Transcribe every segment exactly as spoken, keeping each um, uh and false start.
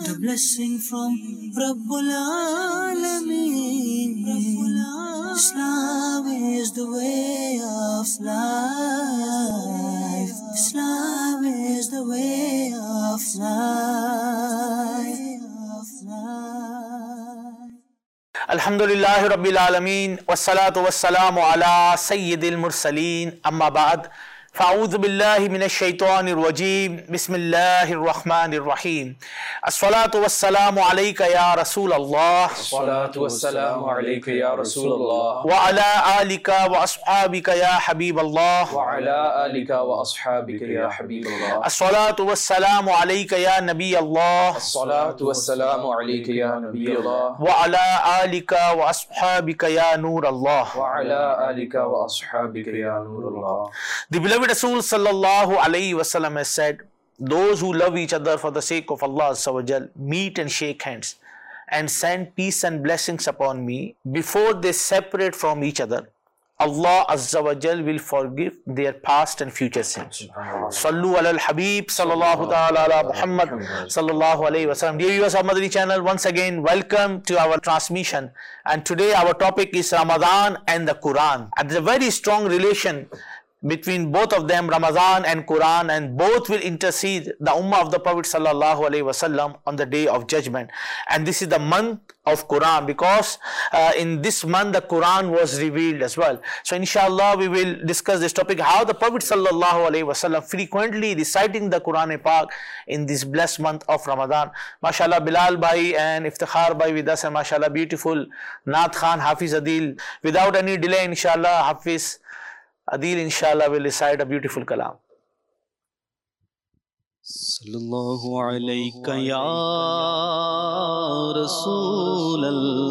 The blessing from Rabbul Alameen. Islam is the way of life. Islam is the way of life. Alhamdulillahi Rabbil Alameen. Wassalatu wassalamu ala Sayyidil Mursaleen. Amma ba'd. فأعوذ بالله من الشيطان الرجيم بسم الله الرحمن الرحيم الصلاة والسلام عليك يا رسول الله الصلاة والسلام عليك يا رسول الله وعلى آلك وأصحابك يا حبيب الله وعلى آلك وأصحابك يا حبيب الله الصلاة والسلام عليك يا نبي الله الصلاة والسلام عليك يا نبي الله وعلى آلك وأصحابك يا نور الله وعلى آلك وأصحابك يا نور الله. The beloved Rasul sallallahu alayhi wasallam has said, those who love each other for the sake of Allah Azza wa Jal meet and shake hands and send peace and blessings upon me before they separate from each other. Allah Azza wa Jal will forgive their past and future sins. Sallu ala al-Habib sallallahu ta'ala ala Muhammad sallallahu alayhi wa sallam. Dear viewers of Madani channel, once again welcome to our transmission, and today our topic is Ramadan and the Quran. And there's a very strong relation between both of them, Ramadan and Quran, and both will intercede the Ummah of the Prophet sallallahu alaihi wasallam on the day of judgment. And this is the month of Quran, because uh, in this month the Quran was revealed as well. So inshallah we will discuss this topic, how the Prophet sallallahu alaihi wasallam frequently reciting the Quran Pak in this blessed month of Ramadan. MashaAllah, Bilal bhai and Iftikhar bhai with us, and MashaAllah beautiful Naat Khan, Hafiz Adil. Without any delay, inshallah Hafiz Adil inshallah will recite a beautiful kalam. Sallallahu alayka ya Rasul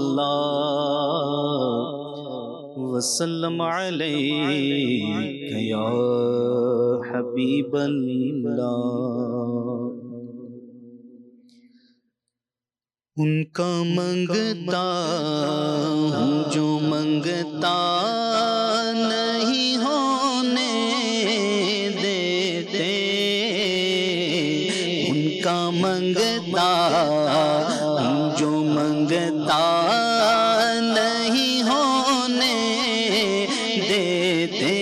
Allah wa sallam alayka ya Habib Allah. Unka mangta hu jo mangta nahi hone dete, unka mangta hu jo mangta nahi hone dete,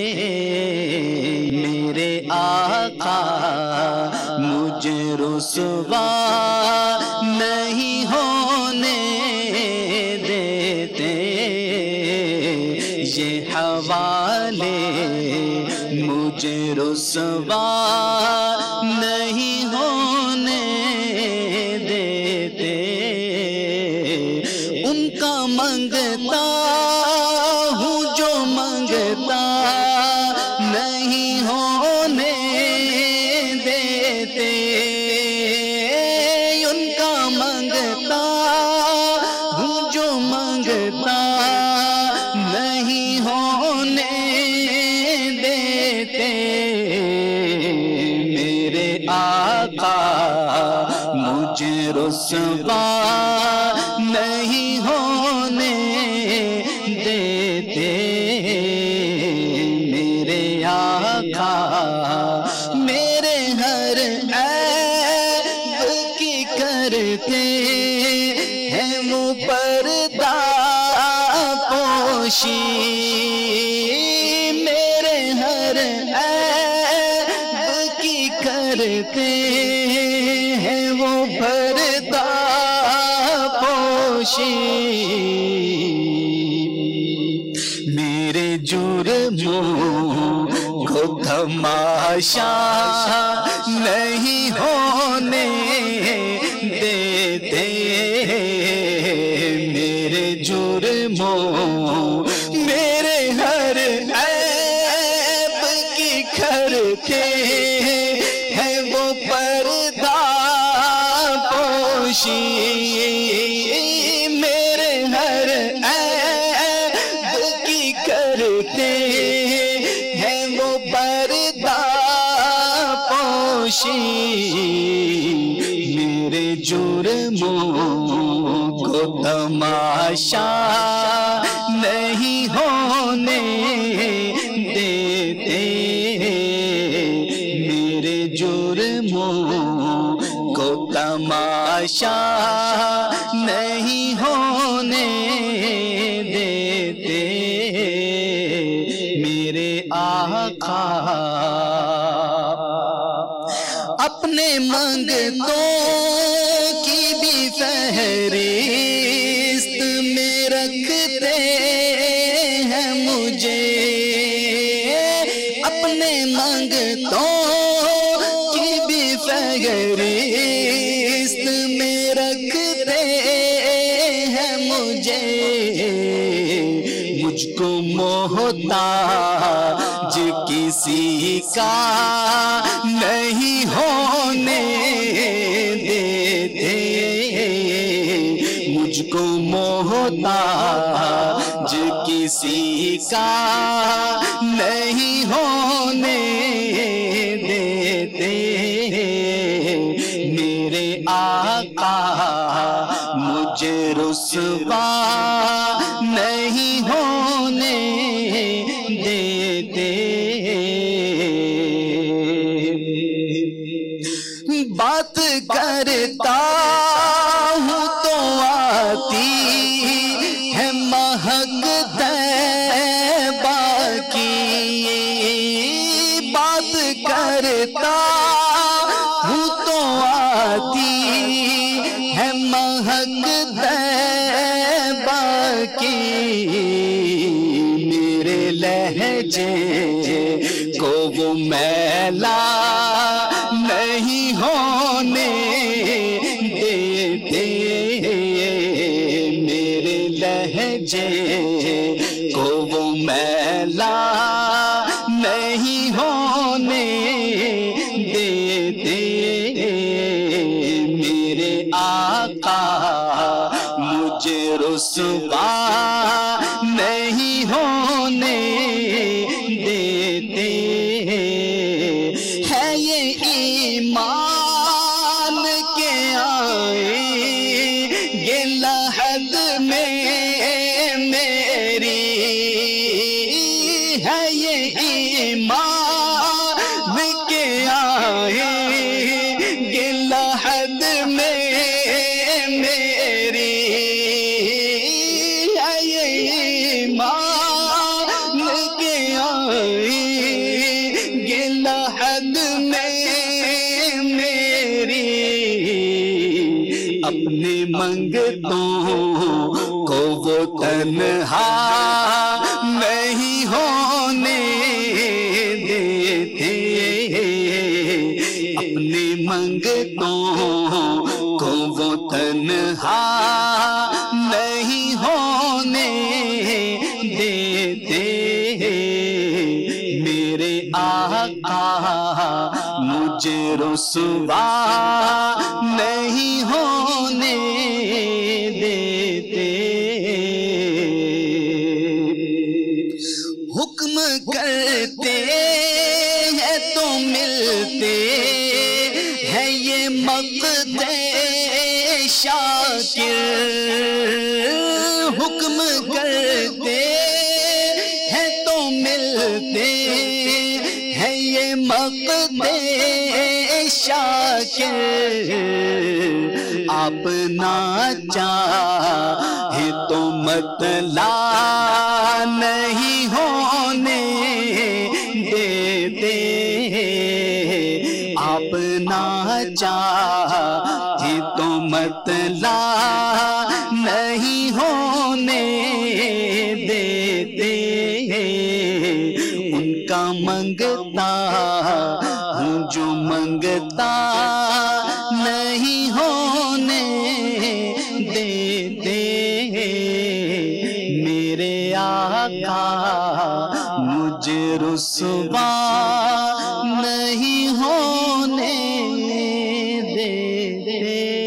mere Aqa mujhe ruswa نہیں ہونے دیتے, یہ حوالے مجھے رسوا نہیں ہونے دیتے. ان کا منگتا ہوں جو منگتا نہیں ہونے دیتے, منگتا ہوں جو منگتا نہیں ہونے دیتے. میرے آقا مجھے رسوا نہیں ہونے دیتے. میرے آقا میرے ہر عیب کی کرتے ہیں وہ پردہ پوشی. میرے ہر عیب کی کرتے ہیں وہ پردہ پوشی. میرے جرموں کو تماشا نہیں ہونے دیتے. میرے جرموں میرے ہر عیب کی کرتے ہیں وہ پردہ پوشی. میرے ہر عیب کی کرتے ہیں وہ پردہ پوشی. میرے جرموں کو تماشا نہیں ہونے دیتے. میرے جرموں کو تماشا تماشا نہیں ہونے دیتے میرے آقا، اپنے منگتوں کی بھی فہرست میں رکھتے ہیں مجھے، اپنے منگتوں کی بھی فہرست میں رکھتے ہیں مجھے، مجھ کو محتاج کسی کا نہیں ہونے دیتے، مجھ کو محتاج کسی کا نہیں ہونے دیتے میرے آقا، مجھے رسوا نہیں ہونے دیتے، بات کرتا ہوں تو آتی ہے مہک طیبہ کی، بات کرتا ہوں تو آتی ہے مہک طیبہ کی، میرے لہجے کو وہ میلا نہیں ہونے دیتے، میرے لہجے کو وہ میلا نہیں ہونے دیتے میرے آقا، مجھے رسوا نہیں ہونے دیتے، ہے یہ ایمان کے آئے یہ لحد میں میری، ہے یہ ایمان کے آئے یہ لحد میں میری، ہے یہ ایمان کے آئے یہ لحد میں میری، اپنے منگتوں کو وہ تنہا نہیں ہونے دیتے، اپنے منگتوں کو وہ تنہا نہیں ہونے دیتے میرے آقا، مجھے رسوا نہیں ہونے دیتے، حکم کرتے ہیں تو ملتے ہیں یہ مقت شاکر، حکم کرتے ہیں تو ملتے ہیں یہ مقت شاکر، آپ نہ چاہے تو مطلع نہیں ہونے دیتے، آپ نہ چاہے تو مطلع نہیں ہونے دیتے، ان کا منگتا ہوں جو منگتا نہیں ہونے دیتے میرے آقا، مجھے رسوا نہیں ہونے دیتے۔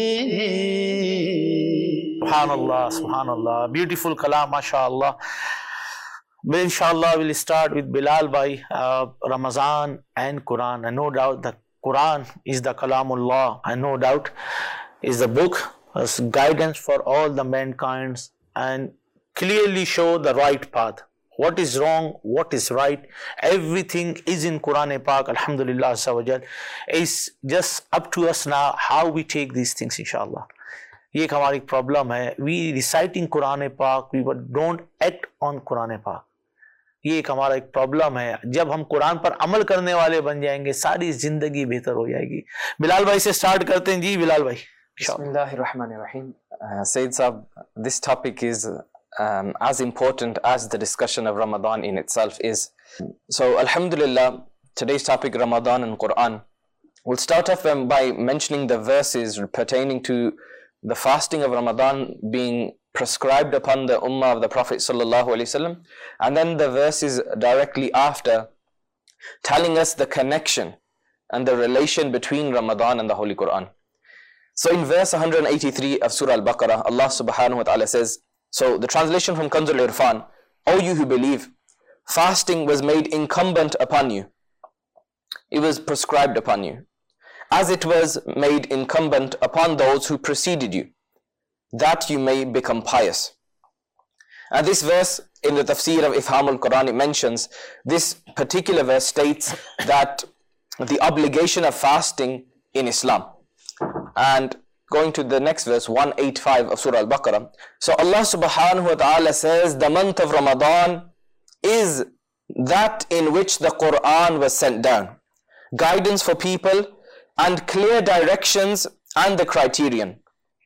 سبحان اللہ، سبحان اللہ، beautiful kalam, mashallah. But inshallah we'll start with Bilal bhai, uh, Ramazan and Quran, and no doubt the Quran is the Kalamullah, and no doubt is the book as guidance for all the mankind and clearly show the right path. what is wrong, what is right. Everything is in Quran Pak, Alhamdulillah Azza wa Jal. It's just up to us now how we take these things, inshallah. ये एक हमारी problem है. We reciting Quran Pak, we don't act on Quran Pak. ये एक हमारा एक problem है. जब हम कुरान पर अमल करने वाले बन जाएंगे, सारी जिंदगी बेहतर हो जाएगी. बिलाल भाई से स्टार्ट करते हैं. जी बिलाल भाई. Bismillahirrahmanirrahim. Uh, Sayyid Saab, this topic is um, as important as the discussion of Ramadan in itself is. So, Alhamdulillah, today's topic, Ramadan and Quran. We'll start off um, by mentioning the verses pertaining to the fasting of Ramadan being prescribed upon the Ummah of the Prophet Sallallahu Alaihi Wasallam, and then the verses directly after telling us the connection and the relation between Ramadan and the Holy Quran. So in verse one hundred eighty-three of Surah Al-Baqarah, Allah subhanahu wa ta'ala says, so the translation from Kanzul Irfan, O you who believe, fasting was made incumbent upon you. It was prescribed upon you, as it was made incumbent upon those who preceded you, that you may become pious. And this verse in the tafsir of Ifham al-Quran, it mentions, this particular verse states that the obligation of fasting in Islam. And going to the next verse, one eighty-five of Surah Al-Baqarah. So Allah subhanahu wa ta'ala says, the month of Ramadan is that in which the Quran was sent down, guidance for people and clear directions and the criterion.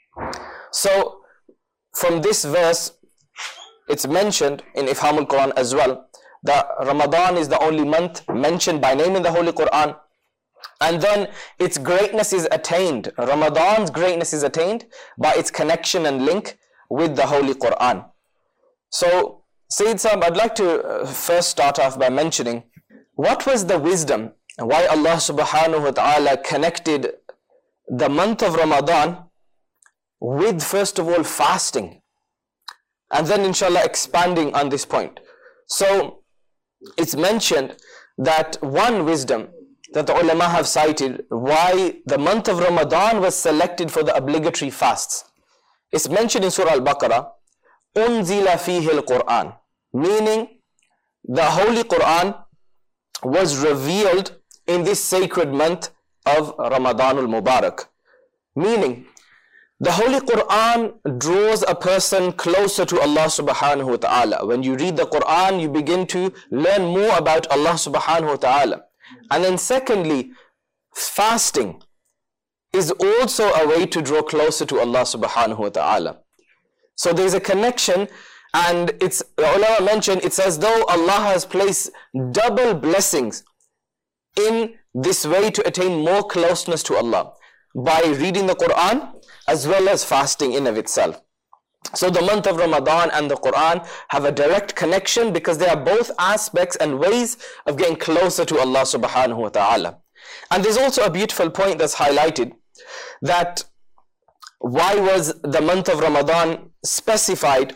So from this verse, it's mentioned in Ifham al-Quran as well, that Ramadan is the only month mentioned by name in the Holy Quran. And then its greatness is attained. Ramadan's greatness is attained by its connection and link with the Holy Quran. So, Sayyid Saab, I'd like to first start off by mentioning what was the wisdom, why Allah subhanahu wa ta'ala connected the month of Ramadan with, first of all, fasting. And then, inshallah, expanding on this point. So, it's mentioned that one wisdom that the ulama have cited why the month of Ramadan was selected for the obligatory fasts. It's mentioned in Surah Al-Baqarah, Unzila fihi al-Quran, meaning the Holy Quran was revealed in this sacred month of Ramadan al-Mubarak. Meaning, the Holy Quran draws a person closer to Allah subhanahu wa ta'ala. When you read the Quran, you begin to learn more about Allah subhanahu wa ta'ala. And then secondly, fasting is also a way to draw closer to Allah subhanahu wa ta'ala. So there's a connection, and it's, the ulama mentioned, it's as though Allah has placed double blessings in this way to attain more closeness to Allah, by reading the Quran as well as fasting in of itself. So the month of Ramadan and the Quran have a direct connection because they are both aspects and ways of getting closer to Allah subhanahu wa ta'ala. And there's also a beautiful point that's highlighted, that why was the month of Ramadan specified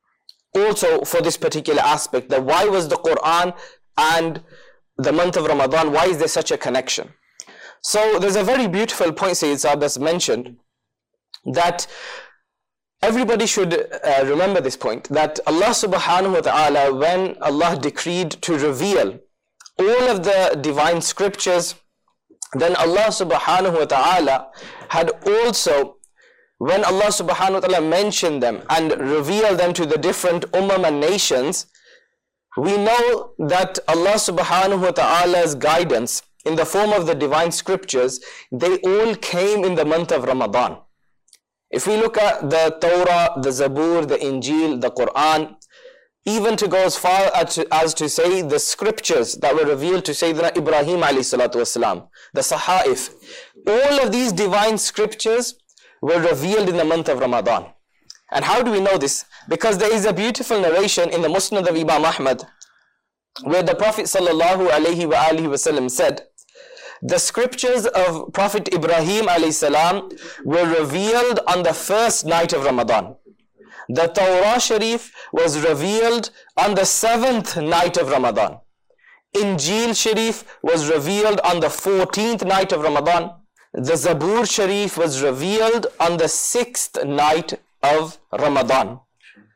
also for this particular aspect, that why was the Quran and the month of Ramadan, why is there such a connection? So there's a very beautiful point, Sayyid Saab, that's mentioned, that everybody should uh, remember this point, that Allah subhanahu wa ta'ala, when Allah decreed to reveal all of the divine scriptures, then Allah subhanahu wa ta'ala had also, when Allah subhanahu wa ta'ala mentioned them and revealed them to the different ummah and nations, we know that Allah subhanahu wa ta'ala's guidance in the form of the divine scriptures, they all came in the month of Ramadan. If we look at the Torah, the Zabur, the Injil, the Quran, even to go as far as to, as to say the scriptures that were revealed to Sayyidina Ibrahim alayhi salatu wasalam, the Sahaif, all of these divine scriptures were revealed in the month of Ramadan. And how do we know this? Because there is a beautiful narration in the Musnad of Imam Ahmad, where the Prophet sallallahu alayhi wa alihi wasallam said, the scriptures of Prophet Ibrahim alayhi salam were revealed on the first night of Ramadan. The Torah Sharif was revealed on the seventh night of Ramadan. Injil Sharif was revealed on the fourteenth night of Ramadan. The Zabur Sharif was revealed on the sixth night of Ramadan.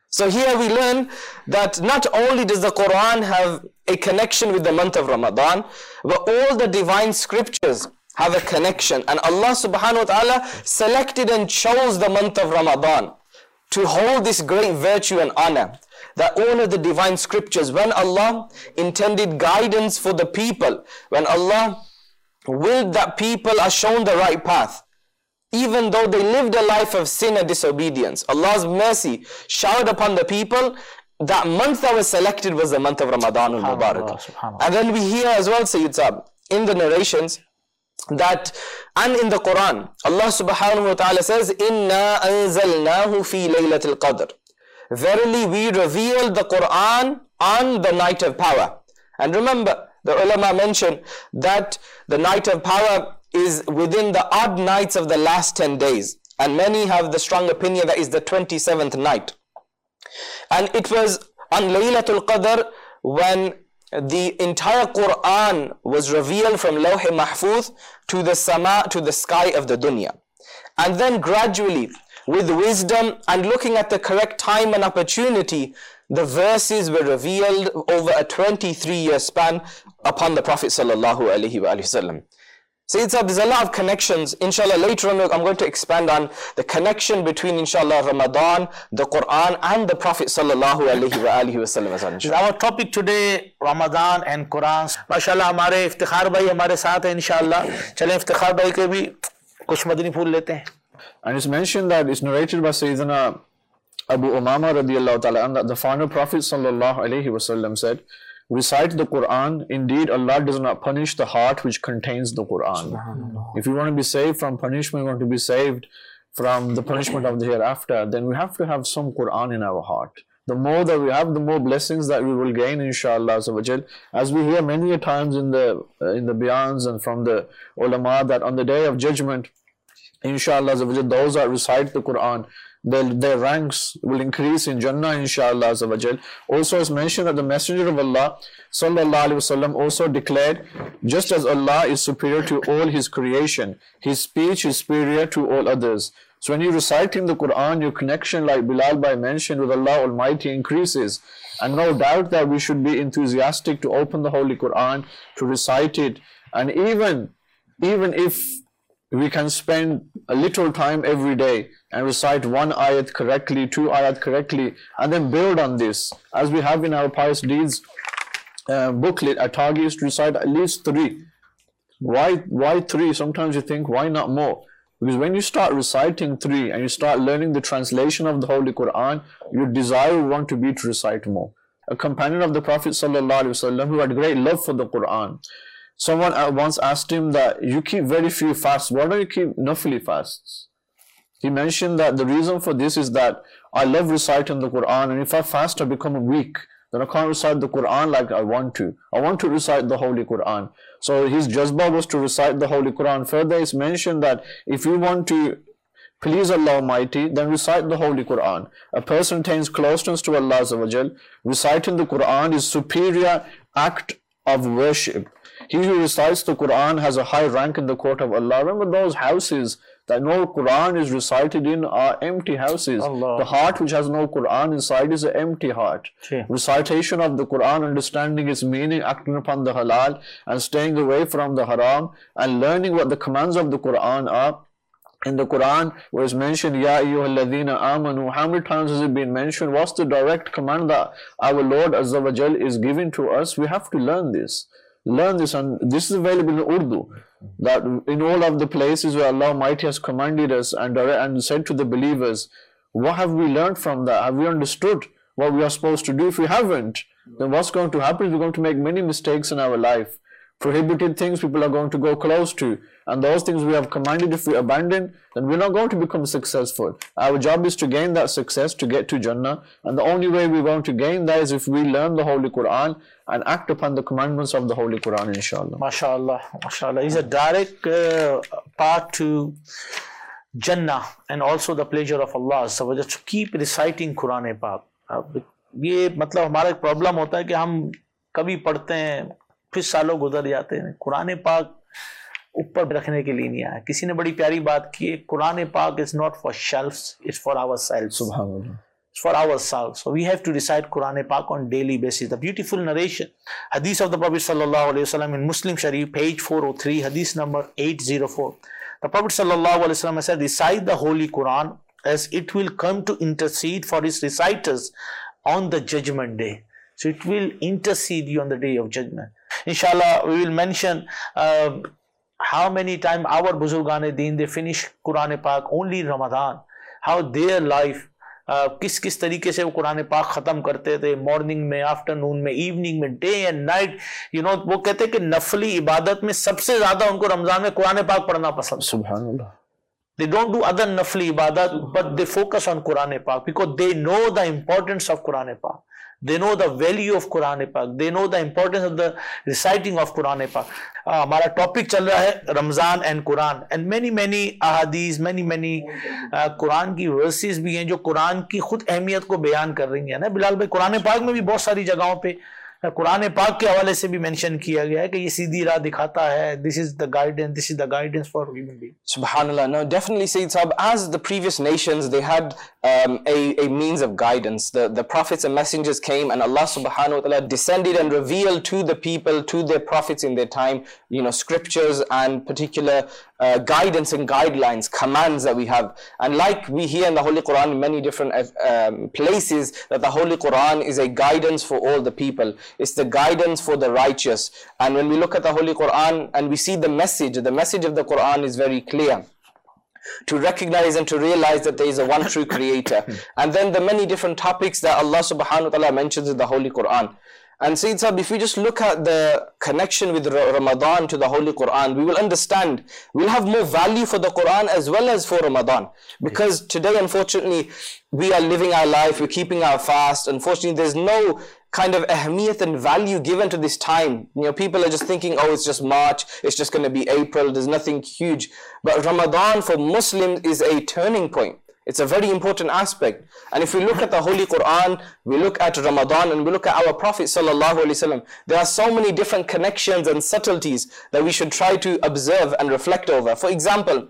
So here we learn that not only does the Quran have a connection with the month of Ramadan, but all the divine scriptures have a connection. And Allah subhanahu wa ta'ala selected and chose the month of Ramadan to hold this great virtue and honor. That all of the divine scriptures, when Allah intended guidance for the people, when Allah willed that people are shown the right path, even though they lived a life of sin and disobedience, Allah's mercy showered upon the people. That month that was selected was the month of Ramadan al-Mubarak. And then we hear as well, Sayyid Saab, in the narrations, that and in the Quran, Allah subhanahu wa ta'ala says, Inna anzalnahu fi laylatil qadr. Verily we revealed the Quran on the night of power. And remember, the ulama mentioned that the night of power is within the odd nights of the last ten days. And many have the strong opinion that is the twenty-seventh night. And it was on Laylatul Qadr when the entire Quran was revealed from Lawh Mahfuz to the sama, to the sky of the dunya. And then gradually, with wisdom and looking at the correct time and opportunity, the verses were revealed over a twenty-three year span upon the Prophet sallallahu alaihi wasallam. Sayyid Saab, there's a lot of connections. Inshallah, later on I'm going to expand on the connection between, inshallah, Ramadan, the Quran and the Prophet sallallahu alaihi wasallam. Our topic today, Ramadan and Quran. MashaAllah, हमारे इफ्तिखार भाई हमारे साथ हैं इंशाअल्लाह. चलें इफ्तिखार भाई के भी कुछ मदनी फूल लेते हैं. And it's mentioned that it's narrated by Sayyidina Abu Umama radiyallahu ta'ala that the final Prophet sallallahu alaihi wasallam said, recite the Quran. Indeed, Allah does not punish the heart which contains the Quran. If you want to be saved from punishment, you want to be saved from the punishment of the hereafter, then we have to have some Quran in our heart. The more that we have, the more blessings that we will gain, inshallah. As we hear many a times in the uh, in the bayans and from the ulama, that on the day of judgment, inshallah, those that recite the Quran, Their, their ranks will increase in Jannah, inshallah. Also, it's mentioned that the Messenger of Allah sallallahu alaihi wasallam also declared, just as Allah is superior to all His creation, His speech is superior to all others. So when you reciting the Quran, your connection, like Bilal Bhai mentioned, with Allah Almighty increases. And no doubt that we should be enthusiastic to open the Holy Quran, to recite it. And even, even if we can spend a little time every day and recite one ayat correctly, two ayat correctly, and then build on this. As we have in our Pious Deeds uh, booklet, our target is to recite at least three. Why, why three? Sometimes you think, why not more? Because when you start reciting three and you start learning the translation of the Holy Quran, your desire will want to be to recite more. A companion of the Prophet sallallahu alaihi wasallam who had great love for the Quran, someone once asked him that you keep very few fasts. Why don't you keep nafli fasts? He mentioned that the reason for this is that I love reciting the Quran, and if I fast I become weak. Then I can't recite the Quran like I want to. I want to recite the Holy Quran. So his jazba was to recite the Holy Quran. Further, it's mentioned that if you want to please Allah Almighty, then recite the Holy Quran. A person attains closeness to Allah Azza wa Jal. Reciting the Quran is superior act of worship. He who recites the Quran has a high rank in the court of Allah. Remember those houses that no Quran is recited in are empty houses. Allah. The heart which has no Quran inside is an empty heart. Sure. Recitation of the Quran, understanding its meaning, acting upon the halal and staying away from the haram, and learning what the commands of the Quran are. In the Quran, where it's mentioned, Ya ayyuhalladhina amanu, how many times has it been mentioned? What's the direct command that our Lord Azza wa Jal is giving to us? We have to learn this. Learn this, and this is available in Urdu, that in all of the places where Allah Almighty has commanded us and, and said to the believers, what have we learned from that? Have we understood what we are supposed to do? If we haven't, then what's going to happen is we're going to make many mistakes in our life. Prohibited things people are going to go close to, and those things we have commanded, if we abandon, then we're not going to become successful. Our job is to gain that success, to get to Jannah, and the only way we're going to gain that is if we learn the Holy Quran and act upon the commandments of the Holy Quran, inshallah. MashaAllah, MashaAllah. It's a direct uh, path to Jannah and also the pleasure of Allah. So just keep reciting Quran Pak. ये मतलब हमारा एक problem होता है कि हम कभी पढ़ते हैं फिर सालों गुजर जाते हैं. कुरान पाक ऊपर रखने के लिए नहीं आया. किसी ने बड़ी प्यारी बात की है, कुरान पाक is not for shelves, it's for ourselves. सुभान अल्लाह. for ourselves. So we have to recite Quran Pak on daily basis. The beautiful narration, Hadith of the Prophet Sallallahu Alaihi Wasallam in Muslim Sharif, page four oh three, Hadith number eight oh four. The Prophet Sallallahu Alaihi Wasallam said, recite the Holy Quran as it will come to intercede for its reciters on the judgment day. So it will intercede you on the day of judgment. Inshallah, we will mention uh, how many times our Buzurgan-e-Deen, they finish Quran Pak only in Ramadan. How their life, uh, किस किस तरीके से वो कुरान पाक ख़त्म करते थे, morning में, आफ्टरनून में, इवनिंग में, day and night. You know, वो कहते हैं कि नफली इबादत में सबसे ज़्यादा उनको रमज़ान में कुरान पाक पढ़ना पसंद. सुभान अल्लाह. They don't do other nafli ibadat, but they focus on Quran Pak because they know the importance of Quran Pak. They know the value of Quran Pak. They know the importance of the reciting of Quran Pak. Uh, हमारा topic चल रहा है Ramzan and Quran, and many many अहादीस, many many Quran की verses भी हैं जो कुरान की खुद अहमियत को बयान कर रही हैं ना बिलाल भाई. कुरान पाक में भी बहुत सारी जगहों पे कुरान पाक के हवाले से भी मेंशन किया गया है कि ये सीधी राह दिखाता है. This is the guidance, this is the guidance for human beings. Subhanallah. No, definitely, Sayyid Sahab, as the previous nations, they had um, a, a means of guidance. The, the prophets and messengers came, and Allah subhanahu wa ta'ala descended and revealed to the people, to their prophets in their time, you know, scriptures and particular uh, guidance and guidelines, commands that we have. And like we hear in the Holy Quran in many different um, places, that the Holy Quran is a guidance for all the people. It's the guidance for the righteous. And when we look at the Holy Quran and we see the message, the message of the Quran is very clear. To recognize and to realize that there is a one true creator. And then the many different topics that Allah subhanahu wa ta'ala mentions in the Holy Quran. And Sayyid Sahab, if we just look at the connection with Ramadan to the Holy Quran, we will understand, we'll have more value for the Quran as well as for Ramadan. Because today, unfortunately, we are living our life, we're keeping our fast. Unfortunately, there's no kind of ahmiyat and value given to this time. You know, people are just thinking, oh, it's just March, it's just going to be April, there's nothing huge. But Ramadan for Muslims is a turning point. It's a very important aspect. And if we look at the Holy Quran, we look at Ramadan, and we look at our Prophet Sallallahu Alaihi Wasallam, there are so many different connections and subtleties that we should try to observe and reflect over. For example,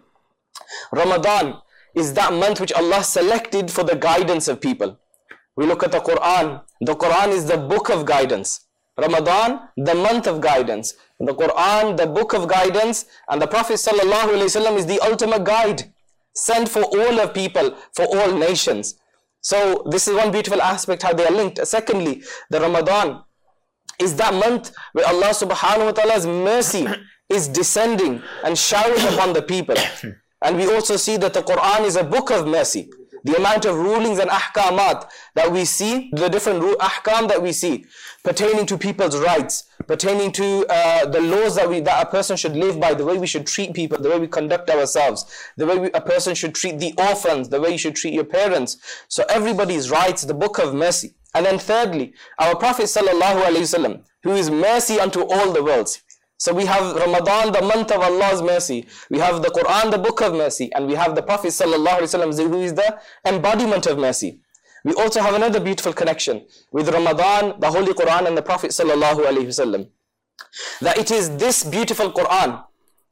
Ramadan is that month which Allah selected for the guidance of people. We look at the Quran. The Quran is the book of guidance. Ramadan, the month of guidance. The Quran, the book of guidance. And the Prophet Sallallahu Alaihi Wasallam is the ultimate guide, sent for all of people, for all nations. So this is one beautiful aspect, how they are linked. Secondly, the Ramadan is that month where Allah subhanahu wa ta'ala's mercy is descending and showering upon the people. And we also see that the Quran is a book of mercy. The amount of rulings and ahkamat that we see, the different ahkam that we see pertaining to people's rights, pertaining to uh, the laws that we that a person should live by, the way we should treat people, the way we conduct ourselves, the way we, a person should treat the orphans, the way you should treat your parents. So everybody's rights, the book of mercy. And then thirdly, our Prophet Sallallahu Alaihi Wasallam, who is mercy unto all the worlds. So we have Ramadan, the month of Allah's mercy. We have the Quran, the book of mercy. And we have the Prophet Sallallahu Alaihi Wasallam, who is the embodiment of mercy. We also have another beautiful connection with Ramadan, the Holy Quran, and the Prophet Sallallahu Alaihi Wasallam. That it is this beautiful Quran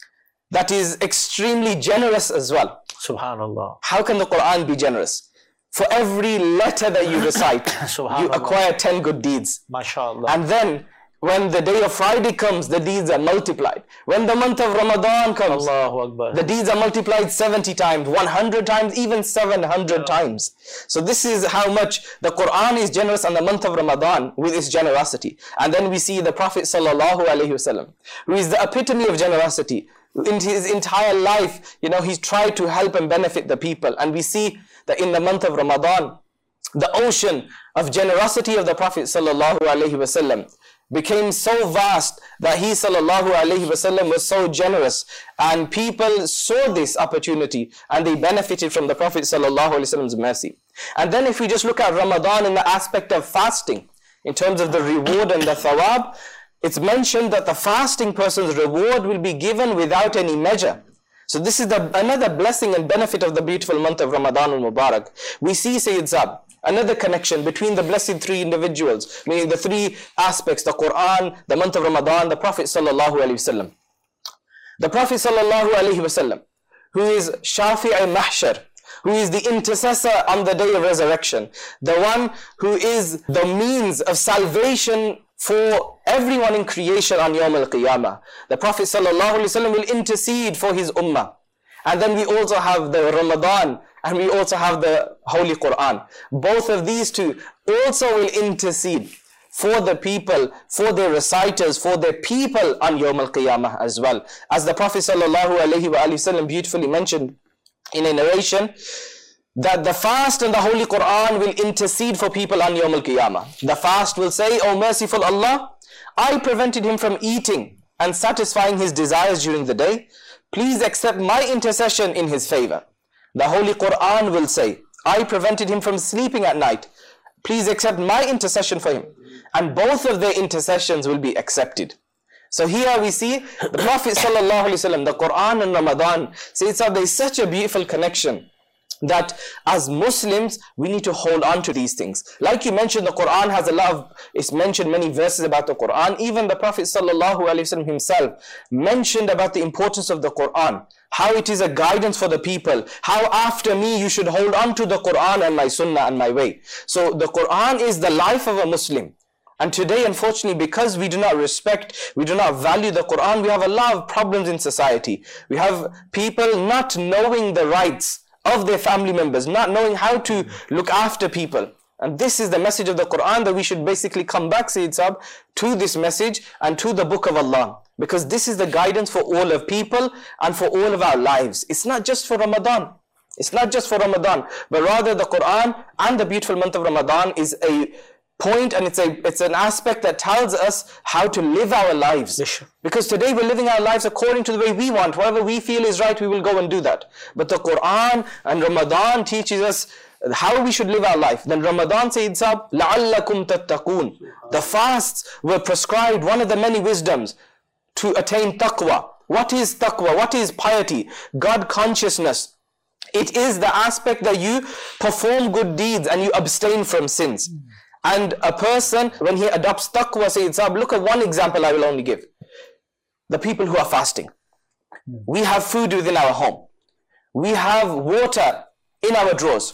that is extremely generous as well. Subhanallah. How can the Quran be generous? For every letter that you recite, you acquire ten good deeds. MashaAllah. And then, when the day of Friday comes, the deeds are multiplied. When the month of Ramadan comes, Allahu Akbar, the deeds are multiplied seventy times, one hundred times, even seven hundred times. So this is how much the Quran is generous on the month of Ramadan with its generosity. And then we see the Prophet Sallallahu Alaihi Wasallam, who is the epitome of generosity. In his entire life, you know, he's tried to help and benefit the people. And we see that in the month of Ramadan, the ocean of generosity of the Prophet Sallallahu Alaihi Wasallam became so vast that he Sallallahu Alaihi Wasallam was so generous, and people saw this opportunity and they benefited from the Prophet Sallallahu Alaihi Wasallam's mercy. And then if we just look at Ramadan in the aspect of fasting, in terms of the reward and the thawab, it's mentioned that the fasting person's reward will be given without any measure. So this is the, another blessing and benefit of the beautiful month of Ramadan al-Mubarak. We see, Sayyid Sahab, another connection between the blessed three individuals, meaning the three aspects, the Quran, the month of Ramadan, the Prophet Sallallahu Alaihi Wasallam. The Prophet Sallallahu Alaihi Wasallam, who is Shafi'i Mahshar, who is the intercessor on the day of resurrection, the one who is the means of salvation for everyone in creation on Yawm al-Qiyamah. The Prophet ﷺ will intercede for his ummah. And then we also have the Ramadan, and we also have the Holy Quran. Both of these two also will intercede for the people, for their reciters, for their people on Yawm al-Qiyamah as well. As the Prophet ﷺ beautifully mentioned in a narration, that the fast and the Holy Quran will intercede for people on Yawm al-Qiyamah. The fast will say, O merciful Allah, I prevented him from eating and satisfying his desires during the day. Please accept my intercession in his favor. The Holy Quran will say, I prevented him from sleeping at night. Please accept my intercession for him. And both of their intercessions will be accepted. So here we see the Prophet ﷺ, the Quran and Ramadan. See, it's, there's such a beautiful connection that as Muslims, we need to hold on to these things. Like you mentioned, the Quran has a lot of, it's mentioned many verses about the Quran. Even the Prophet ﷺ himself mentioned about the importance of the Quran, how it is a guidance for the people, how after me you should hold on to the Quran and my Sunnah and my way. So the Quran is the life of a Muslim. And today, unfortunately, because we do not respect, we do not value the Quran, we have a lot of problems in society. We have people not knowing the rights of their family members, not knowing how to look after people. And this is the message of the Quran, that we should basically come back, Sayyid Saab, to this message and to the Book of Allah. Because this is the guidance for all of people and for all of our lives. It's not just for Ramadan. It's not just for Ramadan, but rather the Quran and the beautiful month of Ramadan is a point, and it's a it's an aspect that tells us how to live our lives. Because today we're living our lives according to the way we want. Whatever we feel is right, we will go and do that. But the Quran and Ramadan teaches us how we should live our life. Then Ramadan, Sayyid Saab, لَعَلَّكُمْ تَتَّقُونَ. The fasts were prescribed, one of the many wisdoms, to attain taqwa. What is taqwa? What is piety? God consciousness. It is the aspect that you perform good deeds and you abstain from sins. And a person, when he adopts taqwa, Sayyid Saab, look at one example I will only give. The people who are fasting. We have food within our home. We have water in our drawers.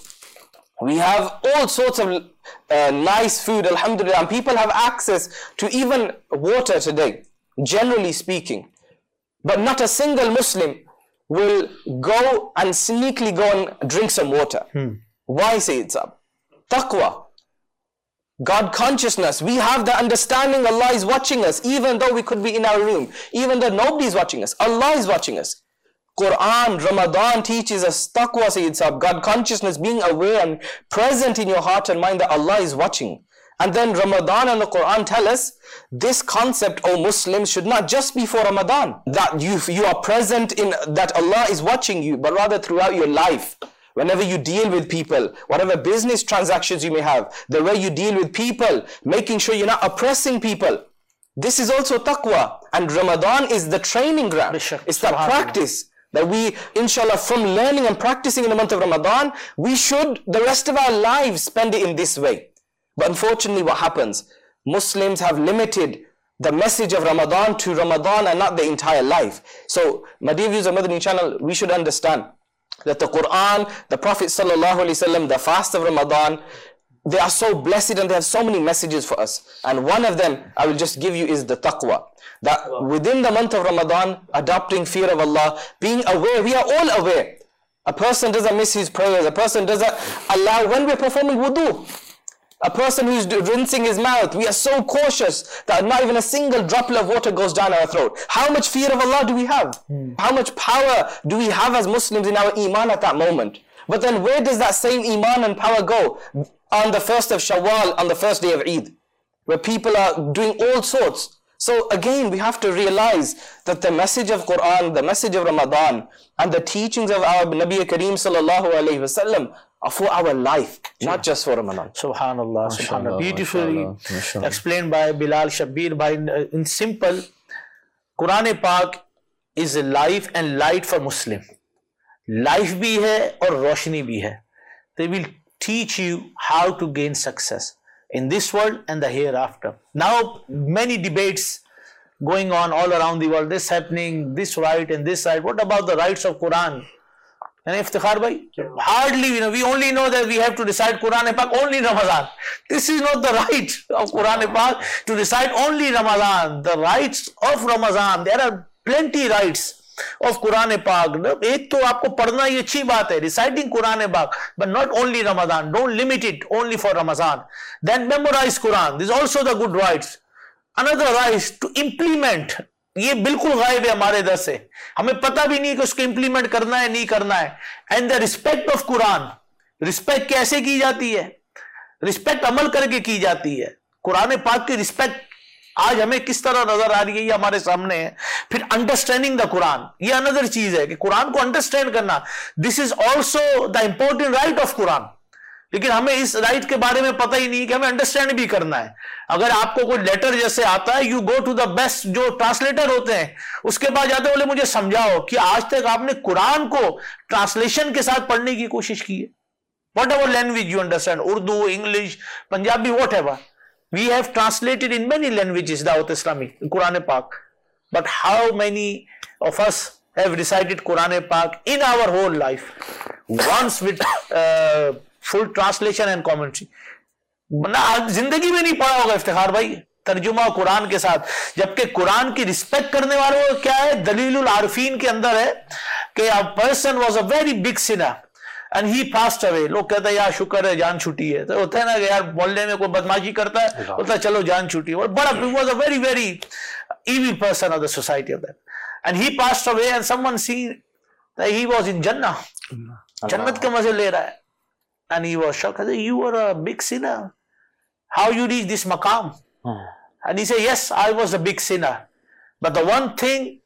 We have all sorts of uh, nice food, alhamdulillah. And people have access to even water today, generally speaking. But not a single Muslim will go and sneakily go and drink some water. Hmm. Why, Sayyid Saab? Taqwa. God consciousness. We have the understanding Allah is watching us, even though we could be in our room, even though nobody is watching us. Allah is watching us. Quran, Ramadan teaches us taqwa, Sayyid Saab, God consciousness, being aware and present in your heart and mind that Allah is watching. And then Ramadan and the Quran tell us this concept, O Muslims, should not just be for Ramadan, that you, you are present in, that Allah is watching you, but rather throughout your life. Whenever you deal with people, whatever business transactions you may have, the way you deal with people, making sure you're not oppressing people. This is also taqwa. And Ramadan is the training ground. It's the practice that we, inshallah, from learning and practicing in the month of Ramadan, we should, the rest of our lives, spend it in this way. But unfortunately, what happens? Muslims have limited the message of Ramadan to Ramadan and not the entire life. So, my dear viewers of Madani channel, we should understand that the Quran, the Prophet sallallahu alaihi wasallam, the fast of Ramadan, they are so blessed and they have so many messages for us. And one of them I will just give you is the taqwa. That within the month of Ramadan, adopting fear of Allah, being aware, we are all aware. A person doesn't miss his prayers, a person doesn't allow, when we're performing wudu, a person who's rinsing his mouth, we are so cautious that not even a single droplet of water goes down our throat. How much fear of Allah do we have? Hmm. How much power do we have as Muslims in our iman at that moment? But then where does that same iman and power go? On the first of Shawwal, on the first day of Eid, where people are doing all sorts. So again, we have to realize that the message of Quran, the message of Ramadan, and the teachings of our Nabi Kareem sallallahu alayhi wasallam are for our life, not just for Ramadan. Subhanallah, Subhanallah. Beautifully Mashallah. Explained by Bilal Shabbir. By in simple, Quran Pak is a life and light for Muslim. Life bhi hai aur roshni bhi hai. They will teach you how to gain success in this world and the hereafter. Now, many debates going on all around the world. This happening, this right and this right. What about the rights of Quran? And Iftikhar bhai, hardly, you know, we only know that we have to recite Quran Pak only Ramadan. This is not the right of Quran Pak to recite only Ramadan. The rights of Ramadan, there are plenty rights of Quran Pak. एक तो आपको पढ़ना ये अच्छी बात है, reciting Quran Pak, but not only Ramadan. Don't limit it only for Ramadan. Then memorize Quran. This is also the good rights. Another rights to implement. ये बिल्कुल गायब है हमारे दर से, हमें पता भी नहीं कि उसको इंप्लीमेंट करना है नहीं करना है. And the respect of Quran, respect कैसे की जाती है? रिस्पेक्ट अमल करके की जाती है. कुरान पाक की रिस्पेक्ट आज हमें किस तरह नजर आ रही है, ये हमारे सामने है. फिर अंडरस्टैंडिंग द कुरान, ये अनदर चीज है कि कुरान को अंडरस्टैंड करना. This is also the important right of Quran. लेकिन हमें इस राइट के बारे में पता ही नहीं कि हमें अंडरस्टैंड भी करना है. अगर आपको कोई लेटर जैसे आता है, you go to the best जो ट्रांसलेटर होते हैं, उसके बाद जाते बोले मुझे समझाओ कि आज तक आपने कुरान को ट्रांसलेशन के साथ पढ़ने की कोशिश की है. Whatever language you understand, Urdu, English, Punjabi, whatever, we have translated in many languages Dawat Islami, Quran पाक. But how many of us have recited Quran पाक in our whole life once with full translation and commentary? ना जिंदगी में नहीं पढ़ा होगा इफ्तिखार भाई तर्जुमा कुरान के साथ. जबकि कुरान की रिस्पेक्ट करने वालों को क्या है, दलीलुल आरफीन के अंदर है कि a person was a very big sinner and he passed away. लोग कहते हैं यार शुक्र है जान छूटी है. तो होता है ना कि यार मोहल्ले में कोई बदमाशी करता है, बोलता है चलो जान छूटी है. बड़ा was a very very evil person of the society of that, and he passed away and someone seen that he was in Jannah, जन्नत के मजे ले रहा है. And he was shocked. I said, you were a big sinner. How you reached this maqam? Hmm. And he said, yes, I was a big sinner. But the one thing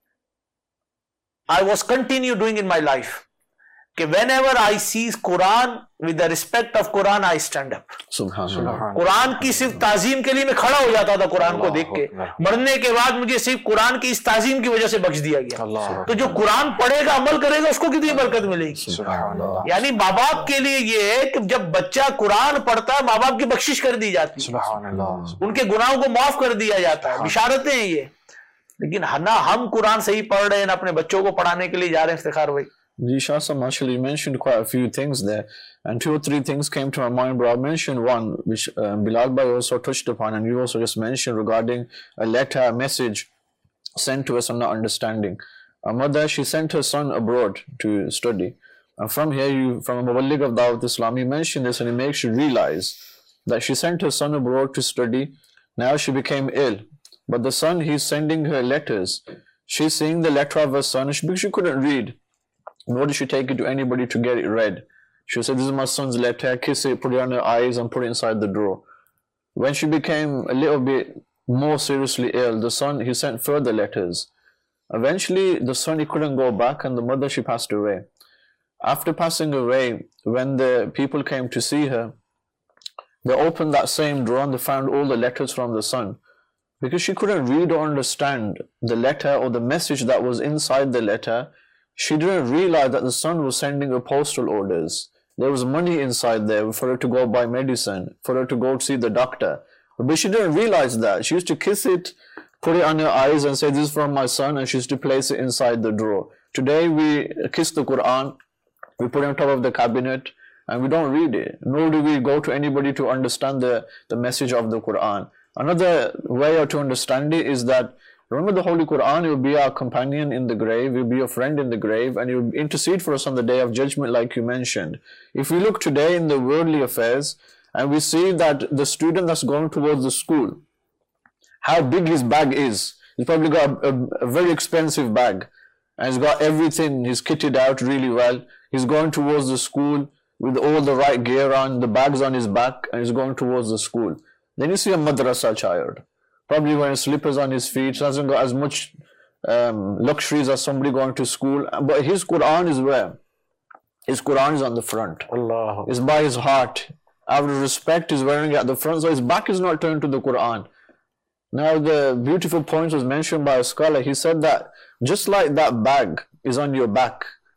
I was continue doing in my life, कि whenever I see Quran with the respect of Quran, I stand up. Subhanallah. Quran की सिर्फ ताजीम के लिए मैं खड़ा हो जाता था. कुरान को देख के मरने के बाद मुझे सिर्फ कुरान की इस ताजीम की वजह से बख्श दिया गया. तो जो कुरान पढ़ेगा, अमल करेगा, उसको कितनी बरकत मिलेगी. यानी माँ बाप के लिए ये है कि जब बच्चा कुरान पढ़ता है, माँ बाप की बख्शिश कर दी जाती है, उनके गुनाहों को माफ कर दिया जाता है. बिशारतें हैं ये. लेकिन ना हम कुरान सही पढ़ रहे हैं, ना अपने बच्चों को पढ़ाने के लिए जा रहे हैं. इफ्तिखार भाई, Shah actually mentioned quite a few things there, and two or three things came to my mind, but I'll mention one which uh, Bilal Bhai also touched upon, and you also just mentioned regarding a letter, a message sent to us on not understanding. A mother, she sent her son abroad to study, and from here, you from a Muballigh of Dawat Islam, you mentioned this, and it makes you realize that she sent her son abroad to study. Now she became ill, but the son, he's sending her letters. She's seeing the letter of her son, because she couldn't read, nor did she take it to anybody to get it read. She said, this is my son's letter, kiss it, put it on her eyes, and put it inside the drawer. When she became a little bit more seriously ill, the son, he sent further letters. Eventually, the son, he couldn't go back, and the mother, she passed away. After passing away, when the people came to see her, they opened that same drawer and they found all the letters from the son. Because she couldn't read or understand the letter or the message that was inside the letter, she didn't realize that the son was sending her postal orders. There was money inside there for her to go buy medicine, for her to go see the doctor. But she didn't realize that. She used to kiss it, put it on her eyes and say, this is from my son, and she used to place it inside the drawer. Today we kiss the Quran, we put it on top of the cabinet, and we don't read it. Nor do we go to anybody to understand the, the message of the Quran. Another way to understand it is that, remember the Holy Quran, it will be our companion in the grave, it will be a friend in the grave, and it will intercede for us on the day of judgment like you mentioned. If we look today in the worldly affairs, and we see that the student that's going towards the school, how big his bag is. He's probably got a, a, a very expensive bag, and he's got everything, he's kitted out really well. He's going towards the school with all the right gear on, the bag's on his back, and he's going towards the school. Then you see a madrasa child, probably wearing slippers on his feet, hasn't got as much um, luxuries as somebody going to school, but his Quran is where? His Quran is on the front. Allah. It's by his heart. Out of respect, he's wearing it at the front, so his back is not turned to the Quran. Now the beautiful point was mentioned by a scholar. He said that just like that bag is on your back,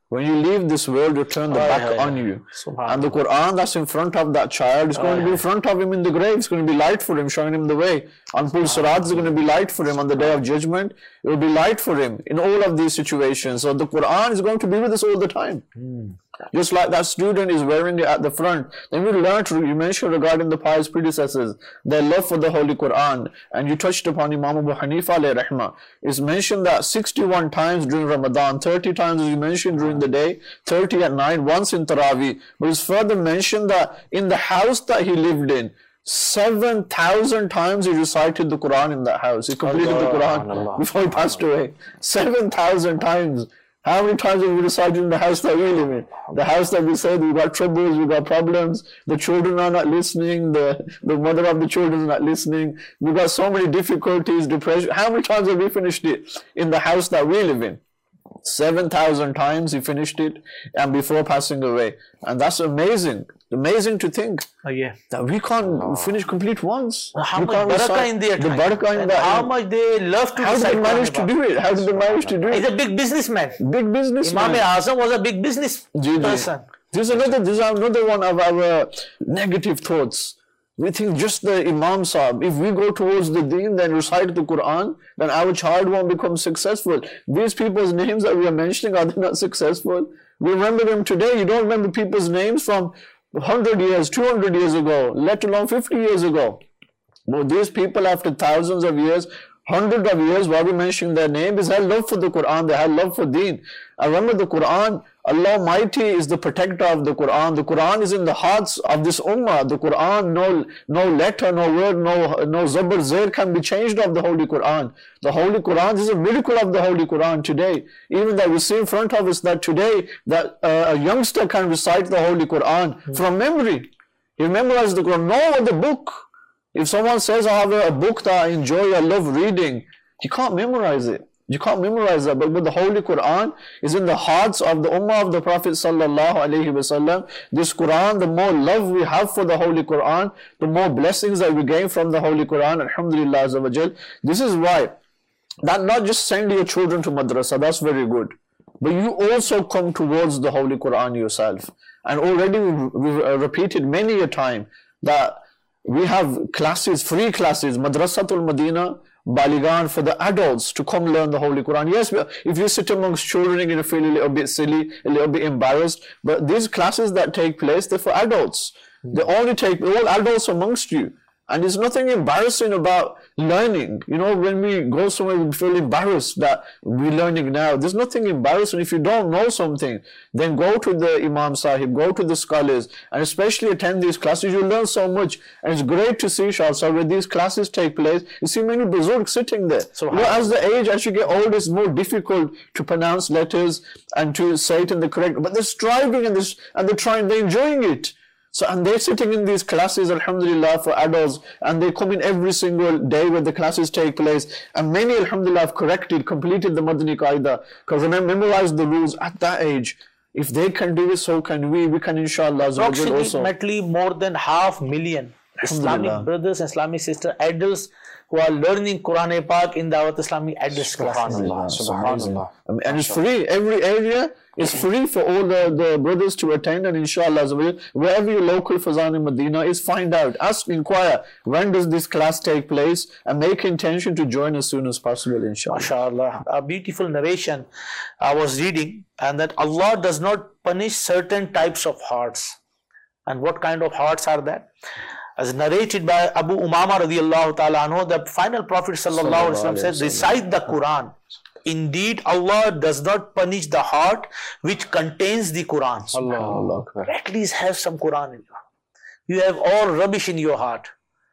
When you leave this world, you turn the Oh, back yeah, yeah. on you. Subhanallah. And the Quran that's in front of that child is going Oh, to be in front of him in the grave. It's going to be light for him, showing him the way. On Pul Sirat is going to be light for him on the day of judgment. It will be light for him in all of these situations. So the Quran is going to be with us all the time. Mm. Just like that student is wearing it at the front. Then we learned, you mentioned regarding the pious predecessors, their love for the Holy Quran. And you touched upon Imam Abu Hanifa alayhi rahmah. It's mentioned that sixty-one times during Ramadan, thirty times as you mentioned during the day, thirty at night, once in Taraweeh. But it's further mentioned that in the house that he lived in, seven thousand times he recited the Quran in that house. He completed the Quran before he passed away. seven thousand times. How many times have we recited in the house that we live in? The house that we said we got troubles, we got problems, the children are not listening, the, the mother of the children is not listening, we got so many difficulties, depression. How many times have we finished it in the house that we live in? seven thousand times he finished it, and before passing away. And that's amazing. Amazing to think Oh, yeah. that we can't finish complete once. How we much can't barakah recite in their the time. barakah in And that. how much they love to How did recite they manage Quran to Pak. do it? How did they manage to do He's it? a big businessman. Big business. Imam Azam was a big business Ji, ji. person. This is another, this is another one of our negative thoughts. We think just the Imam Sahib, if we go towards the deen, then recite the Quran, then our child won't become successful. These people's names that we are mentioning, are they not successful? We remember them today. You don't remember people's names from one hundred years, two hundred years ago, let alone fifty years ago. But these people, after thousands of years, hundreds of years, while we mentioning their name, is had love for the Quran, they had love for deen. I remember the Quran, Allah Almighty is the protector of the Quran. The Quran is in the hearts of this ummah. The Quran, no, no letter, no word, no, no zabar, zair can be changed of the Holy Quran. The Holy Quran is a miracle of the Holy Quran today. Even that we see in front of us that today, that uh, a youngster can recite the Holy Quran mm. from memory. He memorizes the Quran, no other book. If someone says, I have a, a book that I enjoy, I love reading, you can't memorize it. You can't memorize that, but with the Holy Quran is in the hearts of the Ummah of the Prophet Sallallahu Alaihi Wasallam. This Quran, the more love we have for the Holy Quran, the more blessings that we gain from the Holy Quran. Alhamdulillah Azza wa Jal. This is why that not just send your children to madrasa, that's very good, but you also come towards the Holy Quran yourself. And already we've, we've uh, repeated many a time that we have classes, free classes, Madrasatul Madina, Baligan, for the adults to come learn the Holy Quran. Yes, if you sit amongst children, you're going to feel a little bit silly, a little bit embarrassed. But these classes that take place, they're for adults. They only take all adults amongst you. And there's nothing embarrassing about learning. You know, when we go somewhere, we feel embarrassed that we're learning now. There's nothing embarrassing. If you don't know something, then go to the Imam Sahib, go to the scholars, and especially attend these classes. You'll learn so much. And it's great to see, Shah, where these classes take place. You see many Buzurg sitting there. So, you know, as the age, as you get older, it's more difficult to pronounce letters and to say it in the correct, but they're striving and they're, and they're trying, they're enjoying it. So, and they're sitting in these classes, alhamdulillah, for adults, and they come in every single day where the classes take place. And many, alhamdulillah, have corrected, completed the Madani Qaida, because when I memorized the rules at that age, if they can do it, so can we. We can, inshallah, also. Approximately more than half million Islamic brothers and Islamic sisters, adults who are learning Quran Pak in Dawat Islami adults classes. Subhanallah. And it's free. Every area is free for all the, the brothers to attend, and inshallah, wherever your local Fazan in Medina is, find out, ask, inquire, when does this class take place, and make intention to join as soon as possible, inshallah. MashaAllah. A beautiful narration I was reading, and that Allah does not punish certain types of hearts. And what kind of hearts are that? As narrated by Abu Umama radiallahu ta'ala anhu, the final Prophet sallallahu alaihi wasallam said, recite the Quran. Indeed, Allah does not punish the heart which contains the Quran. Allah. At least have some Quran in you. You have all rubbish in your heart.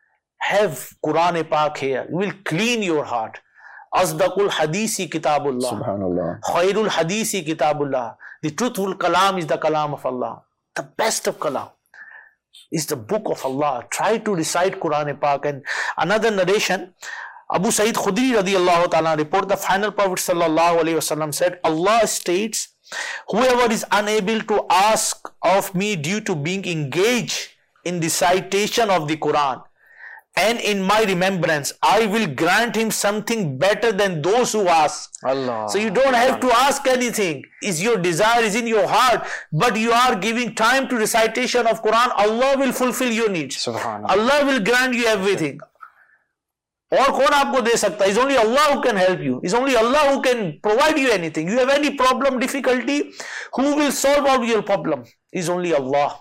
Have Quran Pak here. You will clean your heart. Asdaqul Hadisi Kitabullah. Subhanallah. Khairul Hadisi Kitabullah. The truthful Kalam is the Kalam of Allah. The best of Kalam is the book of Allah. Try to recite Quran Pak. And another narration, Abu Sa'id Khudri radiallahu ta'ala report, the final Prophet sallallahu alayhi wasallam said, Allah states, whoever is unable to ask of me due to being engaged in the citation of the Quran, and in my remembrance, I will grant him something better than those who ask. Allah. So you don't have to ask anything. Is your desire is in your heart, but you are giving time to recitation of Quran. Allah will fulfill your needs. Subhanallah. Allah will grant you everything. और कौन आपको दे सकता है? It's only Allah who can help you. It's only Allah who can provide you anything. You have any problem, difficulty, who will solve all your problem? It's only Allah.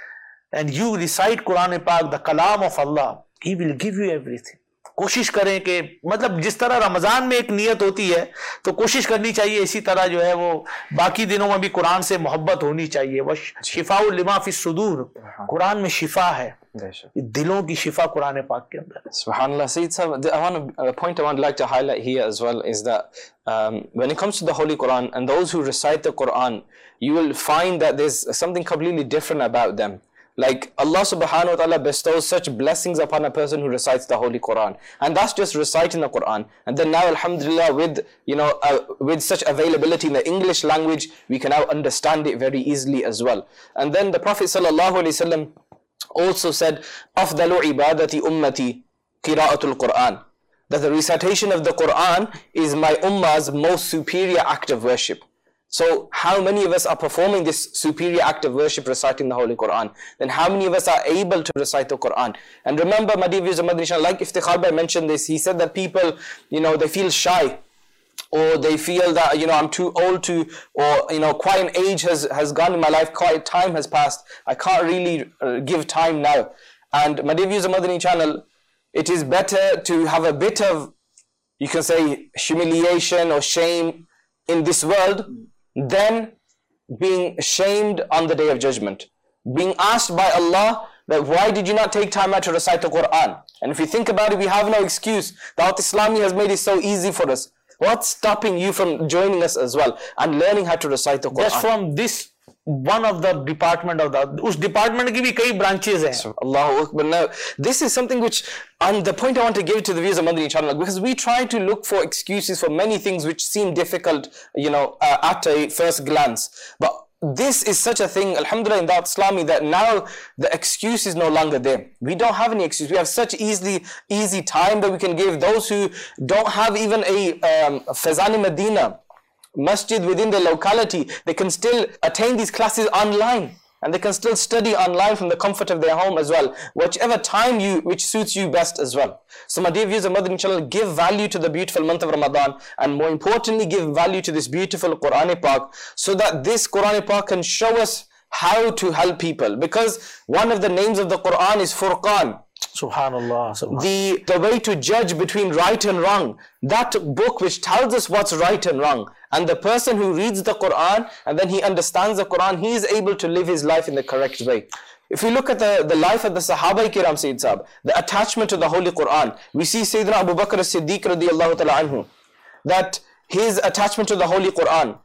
And you recite Quran Pak, the Kalam of Allah, He will give you everything. कोशिश करें कि मतलब जिस तरह रमजान में एक नियत होती है तो कोशिश करनी चाहिए इसी तरह जो है वो बाकी दिनों में भी कुरान से मोहब्बत होनी चाहिए. वो शिफाउल लिमा फी सुदूर, कुरान में शिफा है, दिलों की शिफा कुरान पाक के अंदर. Subhanallah. Sayyid Sahib, I want to, a point I want like to highlight here as well is that um, when it comes to the Holy Quran and those who recite the Quran, you will find that there's something completely different about them. Like Allah subhanahu wa ta'ala bestows such blessings upon a person who recites the Holy Quran, and that's just reciting the Quran. And then now alhamdulillah with you know uh, with such availability in the English language, we can now understand it very easily as well. And then the Prophet sallallahu alaihi wasallam also said, "Afdalu ibadati ummati qira'atul Quran," that the recitation of the Quran is my ummah's most superior act of worship. So how many of us are performing this superior act of worship, reciting the Holy Quran? Then how many of us are able to recite the Quran? And remember, my dear viewers of Madani Channel, like Iftikhar Bhai mentioned this, he said that people, you know, they feel shy, or they feel that, you know, I'm too old to, or, you know, quite an age has, has gone in my life, quite time has passed, I can't really uh, give time now. And my dear viewers of Madani Channel, it is better to have a bit of, you can say, humiliation or shame in this world, then being shamed on the day of judgment, being asked by Allah that why did you not take time out to recite the Quran? And if you think about it, we have no excuse. Dawat Islami has made it so easy for us. What's stopping you from joining us as well and learning how to recite the Quran? Just from this one of the department of the us department की भी कई branches हैं. Allahu Akbar. Now, this is something which, and the point I want to give to the viewers of Madani Channel, because we try to look for excuses for many things which seem difficult, you know, uh, at a first glance. But this is such a thing, alhamdulillah, in Dawat Islami, that now the excuse is no longer there. We don't have any excuse. We have such easily easy time that we can give those who don't have even a um, Fazani Medina masjid within their locality. They can still attain these classes online, and they can still study online from the comfort of their home as well, whichever time you which suits you best as well. So my dear viewers of Madani Channel, give value to the beautiful month of Ramadan, and more importantly, give value to this beautiful Quran Pak, so that this Quran Pak can show us how to help people, because one of the names of the Quran is Furqan. Subhanallah, Subhanallah. The, the way to judge between right and wrong, that book which tells us what's right and wrong. And the person who reads the Quran and then he understands the Quran, he is able to live his life in the correct way. If we look at the, the life of the Sahaba Kiram, Sayyid Sahab, the attachment to the Holy Quran, we see Sayyidina Abu Bakr as-Siddiq radiyallahu ta'ala anhu, that his attachment to the Holy Quran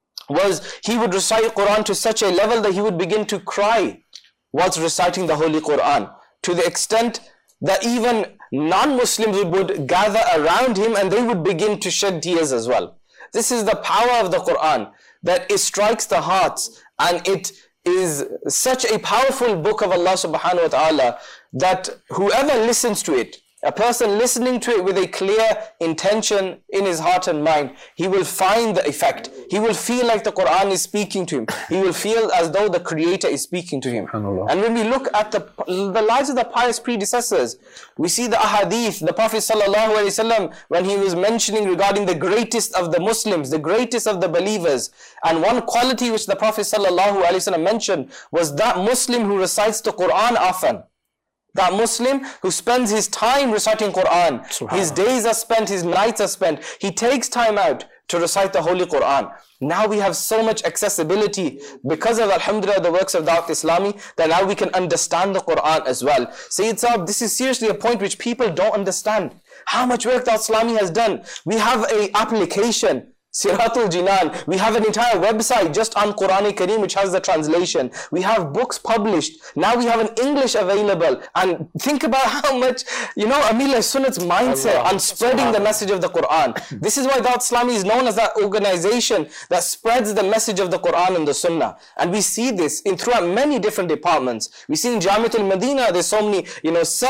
was he would recite Quran to such a level that he would begin to cry whilst reciting the Holy Quran, to the extent that even non-Muslims would gather around him and they would begin to shed tears as well. This is the power of the Quran, that it strikes the hearts, and it is such a powerful book of Allah subhanahu wa ta'ala that whoever listens to it, a person listening to it with a clear intention in his heart and mind, he will find the effect. He will feel like the Quran is speaking to him. He will feel as though the Creator is speaking to him. And when we look at the, the lives of the pious predecessors, we see the ahadith, the Prophet sallallahu alaihi wasallam, when he was mentioning regarding the greatest of the Muslims, the greatest of the believers, and one quality which the Prophet sallallahu alaihi wasallam mentioned was that Muslim who recites the Quran often. That Muslim who spends his time reciting Quran, his days are spent, his nights are spent, he takes time out to recite the Holy Quran. Now we have so much accessibility because of, alhamdulillah, the works of Dawat Islami, that now we can understand the Quran as well. Sayyid Sahab, this is seriously a point which people don't understand. How much work Dawat Islami has done. We have an application, Siratul Jinan. We have an entire website just on Quran Kareem which has the translation. We have books published. Now we have an English available. And think about how much, you know, Amir Sunnat's mindset on spreading the message of the Quran. This is why Dawat Islami is known as that organization that spreads the message of the Quran and the Sunnah. And we see this in throughout many different departments. We see in Jamiatul Medina, there's so many, you know, sub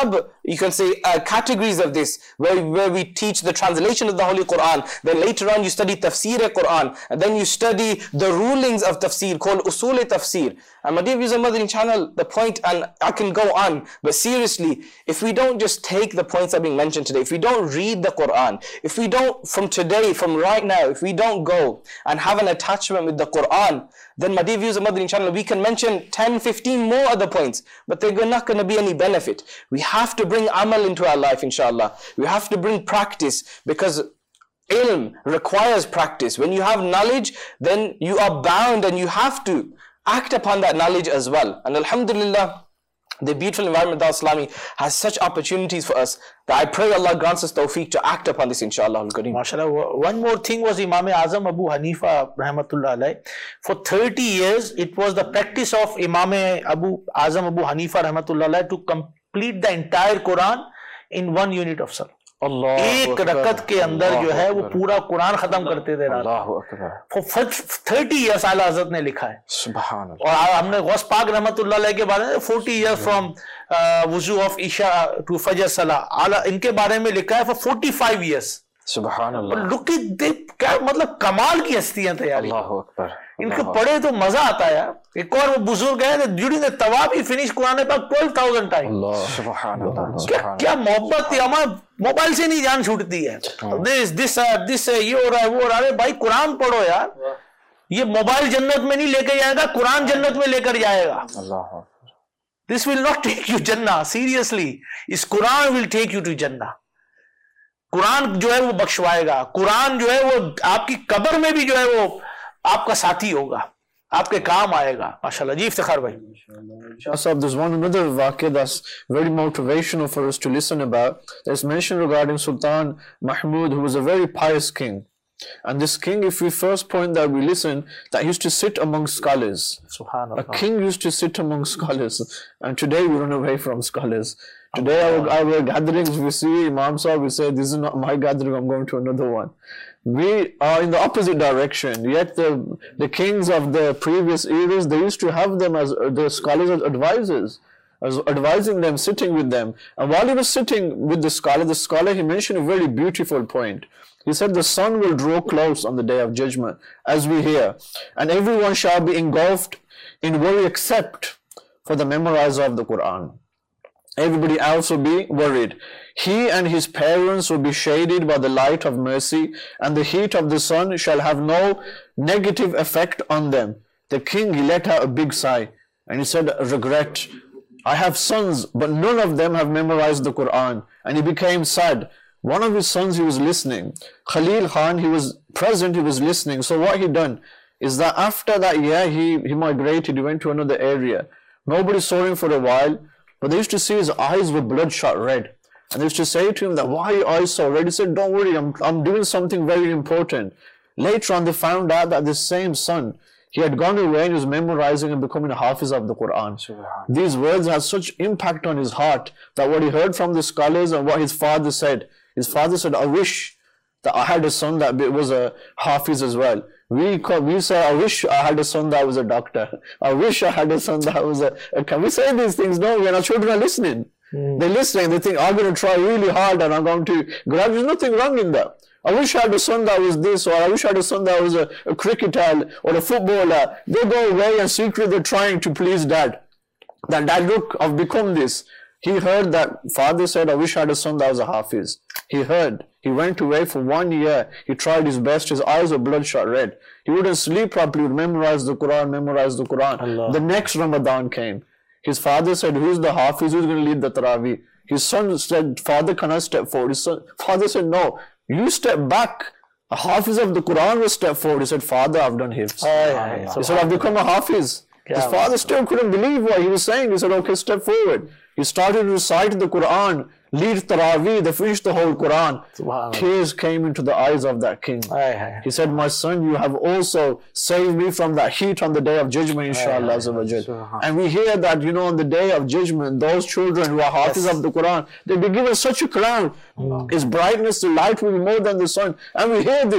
you can say, uh, categories of this, where, where we teach the translation of the Holy Quran. Then later on you study Tafsir Quran, and then you study the rulings of Tafsir called Usul Tafsir. And my dear viewers on Madani channel, the point, and I can go on, but seriously, if we don't just take the points that are being mentioned today, if we don't read the Quran, if we don't, from today, from right now, if we don't go and have an attachment with the Quran, then my dear viewers on Madani channel, we can mention ten, fifteen more other points, but they're not going to be any benefit. We have to bring amal into our life, inshallah. We have to bring practice, because ilm requires practice. When you have knowledge, then you are bound and you have to act upon that knowledge as well. And alhamdulillah, the beautiful environment of Islami has such opportunities for us that I pray Allah grants us tawfiq to act upon this, inshallah. MashaAllah. One more thing was Imam Azam Abu Hanifa rahmatullah alayh. For thirty years, it was the practice of Imam Abu Azam Abu Hanifa rahmatullah alayh to complete the entire Quran in one unit of salah. एक रकत के अंदर जो है वो पूरा कुरान खत्म करते थे रात। For thirty years आला हज़रत ने लिखा है। सुभान अल्लाह। और हमने गौस पाक रहमतुल्लाह अलैह के बारे में forty years from वुजू ऑफ ईशा टू फजर सलाह, आला इनके बारे में लिखा है for forty-five years। सुभान अल्लाह। Look at the, क्या मतलब कमाल की हस्तियां थे यार। अल्लाह अकबर। इनके पढ़े तो मजा आता है यार। एक और वो बुजुर्ग है, ड्यूरिंग द तवाफ ही फिनिश कुरान पाक twelve thousand टाइम। सुभान अल्लाह। क्या क्या मोहब्बत है, हमारे मोबाइल से नहीं जान छूटती है। दिस दिस दिस ये हो रहा है वो हो रहा है। भाई कुरान पढ़ो यार, ये मोबाइल जन्नत में नहीं लेकर जाएगा, कुरान जन्नत में लेकर जाएगा। अल्लाह। This will not take you जन्नत, seriously. इस Quran will take you to जन्नत। कुरान जो है वो बख्शवाएगा, कुरान जो है वो आपकी कब्र में भी जो है वो आपका साथी होगा, आपके काम आएगा। माशाल्लाह जी, इफ्तिखार भाई। So there's one another waqia that's very motivational for us to listen about. There's mention regarding Sultan Mahmud, who was a very pious king. And this king, if we first point that we listen, that he used to sit among scholars. A king used to sit among scholars. And today we run away from scholars. Today our, our gatherings, we see Imam Sahib, we say, this is not my gathering, I'm going to another one. We are in the opposite direction. Yet the, the kings of the previous eras, they used to have them as the scholars as advisors, as advising them, sitting with them. And while he was sitting with the scholar, the scholar, he mentioned a very beautiful point. He said, the sun will draw close on the day of judgment, as we hear, and everyone shall be engulfed in worry except for the memorizer of the Quran. Everybody else will be worried. He and his parents will be shaded by the light of mercy, and the heat of the sun shall have no negative effect on them. The king, he let out a big sigh, and he said, regret. I have sons, but none of them have memorized the Quran. And he became sad. One of his sons, he was listening. Khalil Khan, he was present, he was listening. So what he done is that after that year, he, he migrated, he went to another area. Nobody saw him for a while. But they used to see his eyes were bloodshot red. And they used to say to him that, why are your eyes so red? He said, don't worry, I'm, I'm doing something very important. Later on, they found out that this same son, he had gone away and he was memorizing and becoming a hafiz of the Quran. These words had such impact on his heart that what he heard from the scholars and what his father said, his father said, I wish that I had a son that was a hafiz as well. We call, we say, I wish I had a son that was a doctor. I wish I had a son that was a... a can we say these things? No, when our children are listening. Mm. They're listening, they think, I'm going to try really hard and I'm going to grab. There's nothing wrong in that. I wish I had a son that was this, or I wish I had a son that was a, a cricketer or a footballer. They go away and secretly they're trying to please dad. That dad, look, I've become this. He heard that father said, I wish I had a son that was a hafiz. He heard. He went away for one year. He tried his best. His eyes were bloodshot red. He wouldn't sleep properly. He would memorize the Quran, memorize the Quran. Allah. The next Ramadan came. His father said, who's the hafiz? Who's going to lead the Taraweeh? His son said, father, can I step forward? His son, father said, no, you step back. A hafiz of the Quran will step forward. He said, father, I've done hifz. Oh, yeah, yeah. He said, I've become a hafiz. His father still couldn't believe what he was saying. He said, okay, step forward. He started to recite the Quran, lead Taraweeh, they finished the whole Quran. Tears came into the eyes of that king. He said, my son, you have also saved me from that heat on the day of judgment, inshallah. And we hear that, you know, on the day of judgment, those children who are hafiz yes. of the Quran, they'll be given such a crown. Mm. Its brightness, the light will be more than the sun. And we hear this.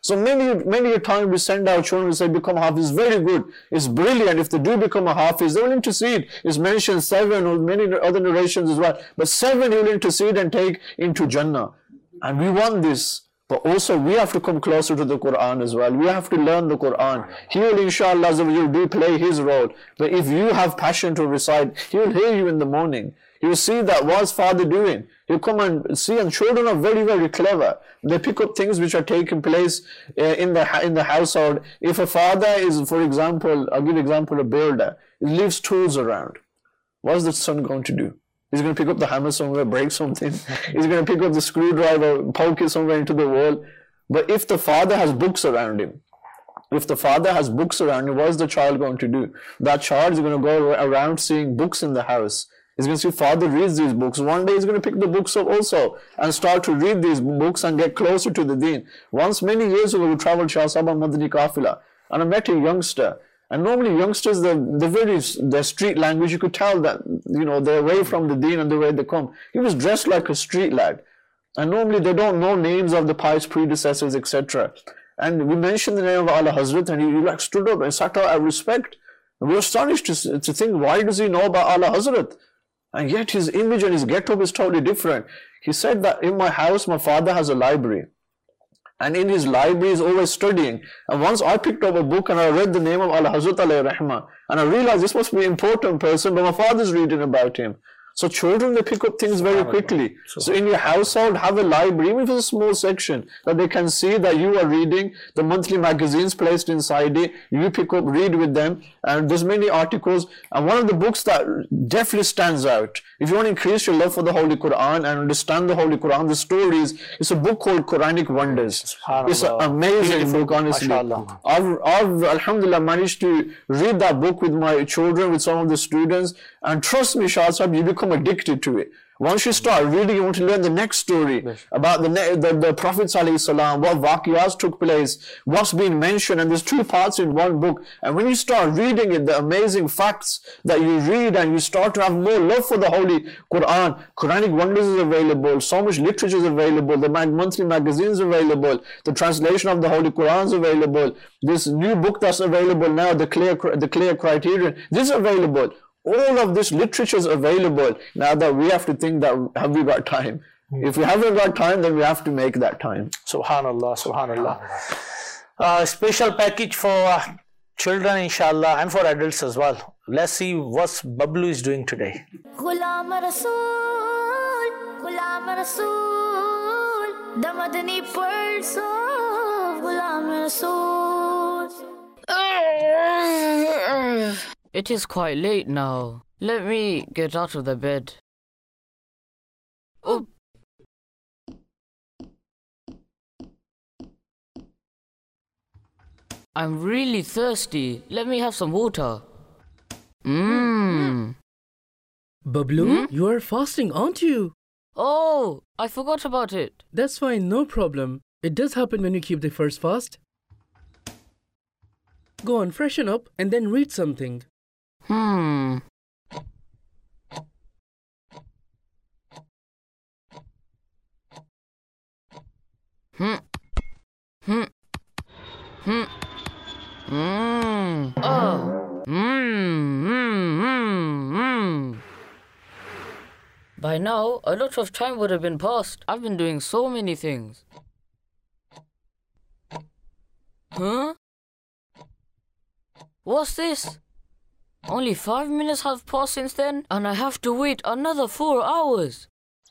So many, many a time we send our children, we say, become a hafiz, very good, it's brilliant. If they do become a hafiz, they will intercede. It's mentioned seven or many other narrations as well. But seven he will intercede and take into Jannah. And we want this. But also we have to come closer to the Quran as well. We have to learn the Quran. He will inshallah do play his role. But if you have passion to recite, he will hear you in the morning. He will see that what's father doing. He'll come and see, and children are very, very clever. They pick up things which are taking place uh, in the in the household. If a father is, for example, I'll give an example, a builder, he leaves tools around. What's the son going to do? He's going to pick up the hammer somewhere, break something. He's going to pick up the screwdriver, poke it somewhere into the wall. But if the father has books around him, if the father has books around him, what is the child going to do? That child is going to go around seeing books in the house. He's going to see father reads these books. One day he's going to pick the books up also and start to read these books and get closer to the deen. Once, many years ago, we traveled Shah Sahaba Madani Kafila, and I met a youngster. And normally youngsters, the the very the street language, you could tell that, you know, they're away from the deen and the way they come. He was dressed like a street lad. And normally they don't know names of the pious predecessors, et cetera. And we mentioned the name of Allah Hazrat, and he, he like stood up and sat out at respect. And we were astonished to, to think, why does he know about Allah Hazrat? And yet his image and his get-up is totally different. He said that in my house, my father has a library. And in his library, he's always studying. And once I picked up a book and I read the name of Allah Hazrat alayhi rahmah, and I realized this must be an important person, but my father's reading about him. So children, they pick up things very quickly. So in your household, have a library, even if it's a small section, that they can see that you are reading the monthly magazines placed inside it. You pick up, read with them, and there's many articles. And one of the books that definitely stands out, if you want to increase your love for the Holy Quran and understand the Holy Quran, the stories, it's a book called Quranic Wonders. It's an amazing book, honestly. I've, I've, alhamdulillah, managed to read that book with my children, with some of the students, and trust me, Shah Sahib, you become addicted to it. Once you start reading, you want to learn the next story about the, the, the Prophet ﷺ, what waqiyas took place, what's been mentioned, and there's two parts in one book. And when you start reading it, the amazing facts that you read, and you start to have more love for the Holy Quran, Quranic Wonders is available, so much literature is available, the monthly magazines available, the translation of the Holy Quran is available, this new book that's available now, the clear, the clear criterion, this is available. All of this literature is available. Now that we have to think that, have we got time? If we haven't got time, then we have to make that time. Subhanallah, Subhanallah. Uh, special package for uh, children, inshallah, and for adults as well. Let's see what Bablu is doing today. Ghulam Rasool, Ghulam Rasool, the Madani pearls of Ghulam Rasool. It is quite late now. Let me get out of the bed. Oh. I'm really thirsty. Let me have some water. Mmm. Bablu, hmm? You are fasting, aren't you? Oh, I forgot about it. That's fine, no problem. It does happen when you keep the first fast. Go on, freshen up and then read something. Hmm. Hmm. Hmm. Hmm. Mmm. Oh. Mmm. Mmm. Mmm. Mmm. By now, a lot of time would have been passed. I've been doing so many things. Huh? What's this? Only five minutes have passed since then, and I have to wait another four hours.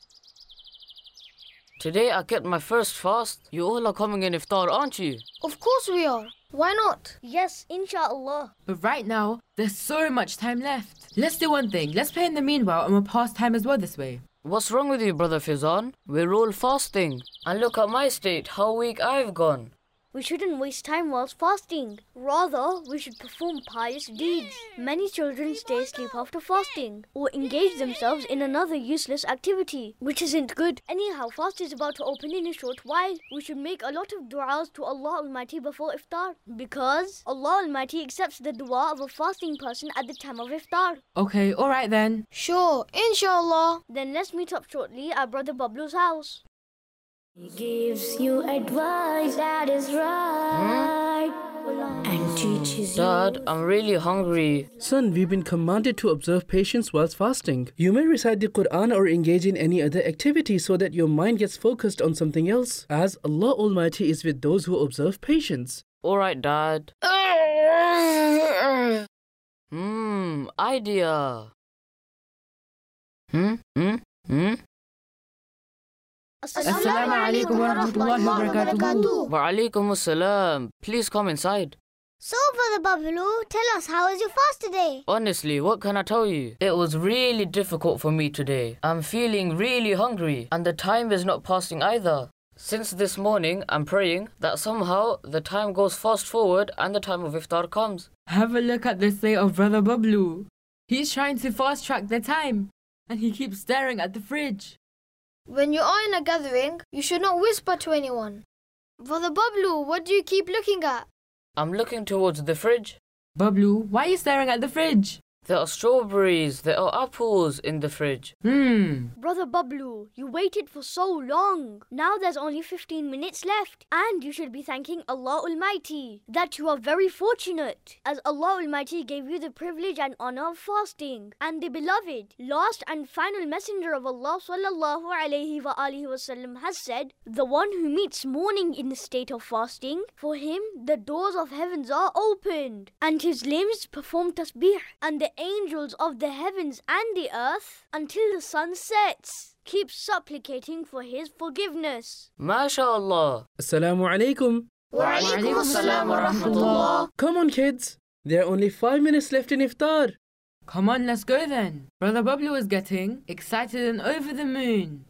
Today I kept my first fast. You all are coming in iftar, aren't you? Of course we are. Why not? Yes, inshallah. But right now, there's so much time left. Let's do one thing. Let's play in the meanwhile, and we'll pass time as well this way. What's wrong with you, Brother Fizan? We're all fasting. And look at my state, how weak I've gone. We shouldn't waste time whilst fasting. Rather, we should perform pious deeds. Many children stay asleep after fasting or engage themselves in another useless activity, which isn't good. Anyhow, fast is about to open in a short while. We should make a lot of du'as to Allah Almighty before iftar, because Allah Almighty accepts the dua of a fasting person at the time of iftar. Okay, alright then. Sure, inshallah. Then let's meet up shortly at Brother Bablu's house. He gives you advice that is right and teaches you. Dad, I'm really hungry. Son, we've been commanded to observe patience whilst fasting. You may recite the Quran or engage in any other activity so that your mind gets focused on something else, as Allah Almighty is with those who observe patience. Alright, Dad. Hmm, idea. Hmm, hmm, hmm. Assalamu alaikum wa rahmatullahi wa barakatuh. Wa alaikum assalam. Please come inside. So, Brother Babalu, tell us, how was your fast today? Honestly, what can I tell you? It was really difficult for me today. I'm feeling really hungry and the time is not passing either. Since this morning, I'm praying that somehow the time goes fast forward and the time of iftar comes. Have a look at the state of Brother Bablu. He's trying to fast track the time and he keeps staring at the fridge. When you are in a gathering, you should not whisper to anyone. Brother Bablu, what do you keep looking at? I'm looking towards the fridge. Bablu, why are you staring at the fridge? There are strawberries, there are apples in the fridge. Hmm. Brother Bablu, you waited for so long. Now there's only fifteen minutes left. And you should be thanking Allah Almighty that you are very fortunate, as Allah Almighty gave you the privilege and honor of fasting. And the beloved, last and final messenger of Allah sallallahu alayhi wa alihi wasallam has said, the one who meets morning in the state of fasting, for him the doors of heavens are opened, and his limbs perform tasbih, and the angels of the heavens and the earth until the sun sets keep supplicating for his forgiveness. MashaAllah. Assalamu alaikum. Wa alaikum assalam wa rahmatullah. Come on, kids. There are only five minutes left in iftar. Come on, let's go then. Brother Bablu is getting excited and over the moon.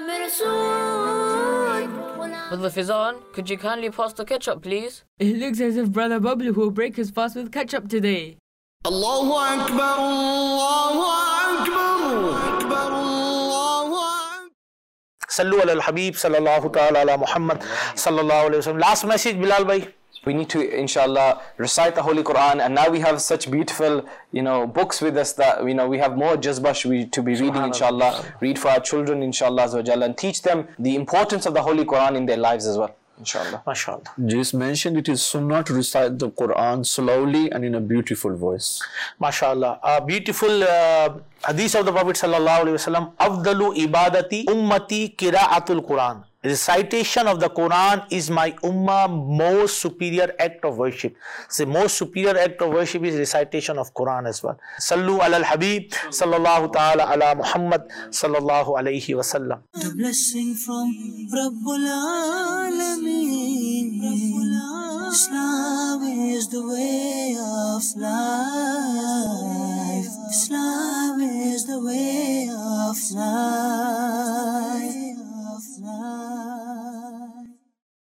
Brother Fizan, could you kindly pass the ketchup, please? It looks as if Brother Bablu will break his fast with ketchup today. Allahu Akbar, Allahu Akbar, Allahu Akbar. Sallu ala al-Habib, sallallahu ta'ala ala Muhammad, sallallahu alayhi wa sallam. Last message, Bilal bhai. We need to, inshallah, recite the Holy Quran, and now we have such beautiful, you know, books with us that, you know, we have more jazbah to be reading, inshallah. Read for our children, inshallah, and teach them the importance of the Holy Quran in their lives as well, inshallah. MashaAllah. Just mentioned it is sunnah to recite the Quran slowly and in a beautiful voice. MashaAllah. A beautiful uh, hadith of the Prophet sallallahu alayhi wa sallam. Afdalu ibadati ummati kira'atul Quran. Recitation of the Quran is my ummah most superior act of worship. The most superior act of worship is recitation of Quran as well. Sallu ala al-Habib, sallallahu ta'ala ala Muhammad, sallallahu alayhi wa sallam. The blessing from Rabbul Alameen. Islam is the way of life. Islam is the way of life.